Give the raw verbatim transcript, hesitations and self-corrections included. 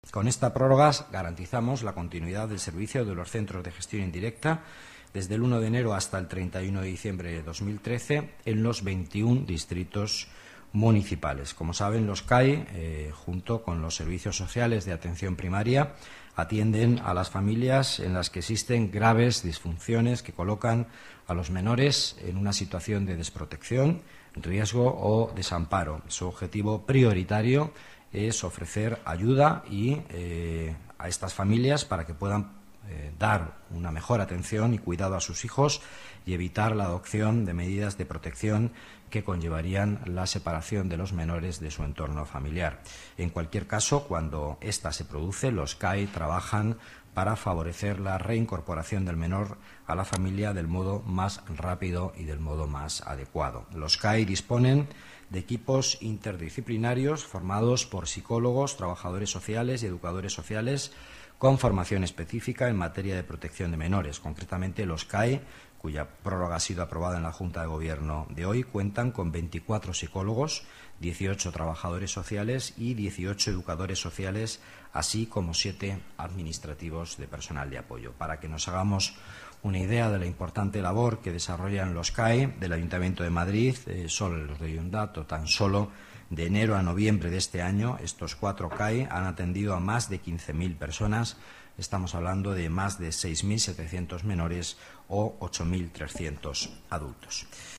Con esta prórroga garantizamos la continuidad del servicio de los centros de gestión indirecta desde el uno de enero hasta el treinta y uno de diciembre de dos mil trece en los veintiún distritos municipales. Como saben, los C A I, eh, junto con los servicios sociales de atención primaria, atienden a las familias en las que existen graves disfunciones que colocan a los menores en una situación de desprotección, riesgo o desamparo. Su objetivo prioritario es ofrecer ayuda y, eh, a estas familias para que puedan eh, dar una mejor atención y cuidado a sus hijos y evitar la adopción de medidas de protección que conllevarían la separación de los menores de su entorno familiar. En cualquier caso, cuando ésta se produce, los C A I trabajan para favorecer la reincorporación del menor a la familia del modo más rápido y del modo más adecuado. Los C A I disponen de equipos interdisciplinarios formados por psicólogos, trabajadores sociales y educadores sociales con formación específica en materia de protección de menores. Concretamente, los C A I, cuya prórroga ha sido aprobada en la Junta de Gobierno de hoy, cuentan con veinticuatro psicólogos, dieciocho trabajadores sociales y dieciocho educadores sociales, así como siete administrativos de personal de apoyo. Para que nos hagamos una idea de la importante labor que desarrollan los C A I del Ayuntamiento de Madrid, eh, solo les doy un dato: tan solo de enero a noviembre de este año, estos cuatro C A I han atendido a más de quince mil personas. Estamos hablando de más de seis mil setecientos menores o ocho mil trescientos adultos.